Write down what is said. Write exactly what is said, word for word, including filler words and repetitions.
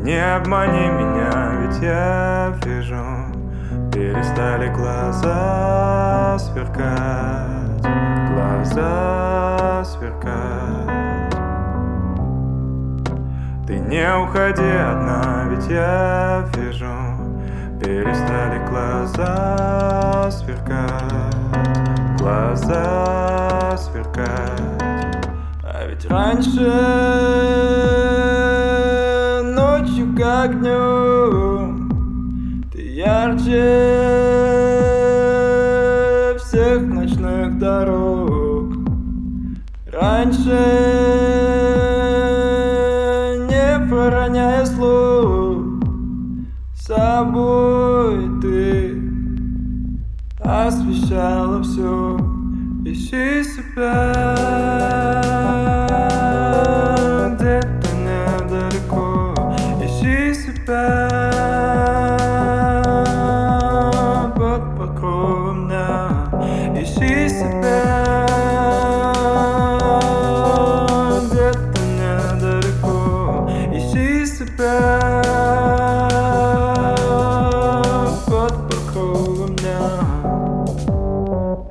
не обмани меня, ведь я вижу, перестали глаза сверкать, глаза сверкать. Ты не уходи одна, ведь я вижу, перестали глаза сверкать, глаза сверкать. А ведь раньше ночью как днем ты ярче всех ночных дорог. Раньше, не пороняя слов, собой ты освещала все. Ищи себя.